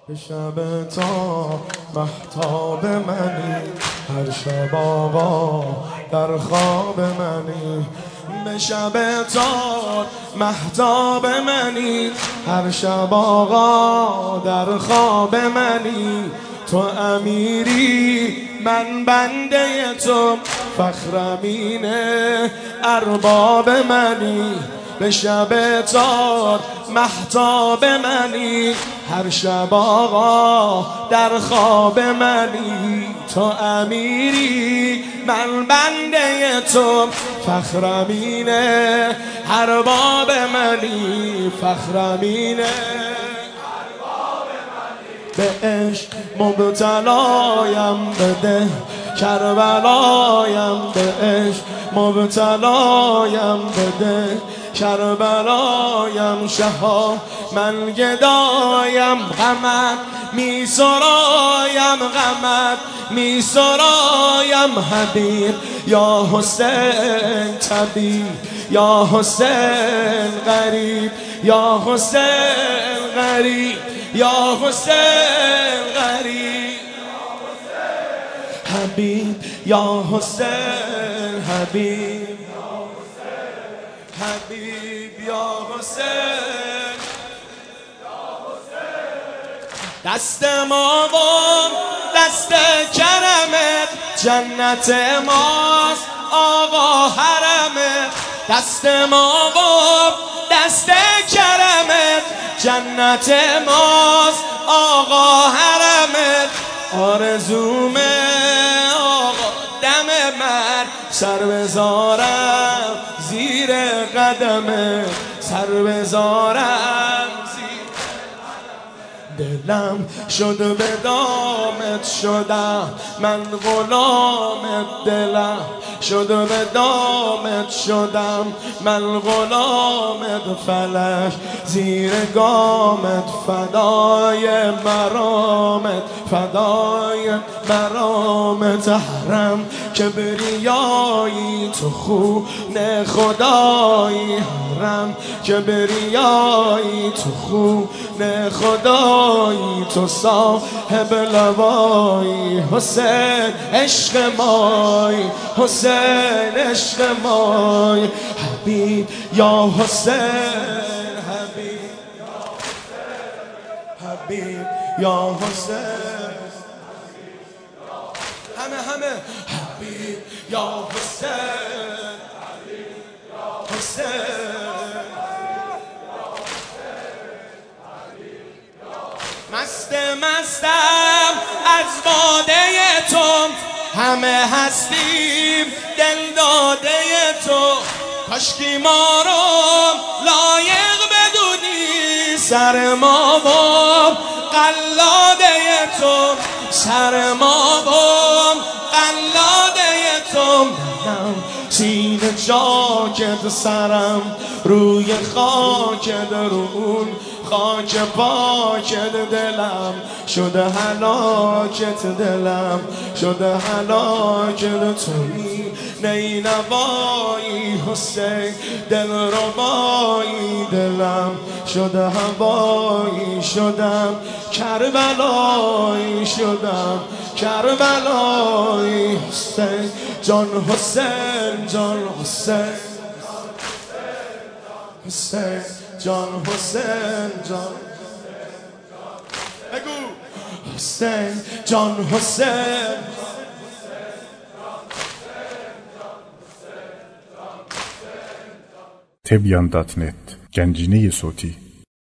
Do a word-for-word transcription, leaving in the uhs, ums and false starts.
به شب تا مهتاب منی، هر شب آقا در خواب منی. به شب تا مهتاب منی، هر شب آقا در خواب منی. تو امیری من بنده تو، فخر امین ارباب منی. به شب تار مهتاب منی، هر شب آقا در خواب منی. تو امیری من بنده تو، فخر امین ارباب منی. فخر امین به عشق مبتلایم بده، کربلایم به عشق مبتلایم بده. کربلایم شها من گدایم، غمت می سرایم غمت می سرایم. حبیب یا حسین طبیب، یا حسین غریب، یا حسین غریب، یا حسین غریب. حبیب یا حسین حبیب، حبیب یا حسین. دست ما و دست کرمت، جنت ماست آقا حرمت. دست ما و دست کرمت، جنت ماست آقا حرمت. آرزوم آقا دم من، سر بذارم زیر قدمه، سر بذارم زیر دلم شد به دامت شدم من غلامت. دلم شد به دامت شدم من غلامت. فلک زیر گامت، فدای مرامت، فدای مرامت. حرم کبریایی تو خون خدایی، حرم کبریایی تو خون خدایی. تو صاحب لوایی، حسین عشق مای، حسین عشق مای. حبیب یا حسین حبیب، حبیب یا حسین. همه همه حبیب یا حسین، حسین. مست مستم از باده تو، همه هستیم دل داده تو. کاشکی ما رو لایق بدونی، سر ما و قلاده تو، سر ما و قلاده تو. سینه جاکت سرم روی خاکت، رون خاک پاکت. دلم شده هلاکت، دلم شده هلاکت. تویی نینوایی حسین دل ربایی. دلم شده هوایی شدم، کربلایی شدم، کربلایی. حسین جان حسین جان حسین، حسین جان حسین جان. بگو حسین جان حسین. تبیان دات نت گنجینه صوتی.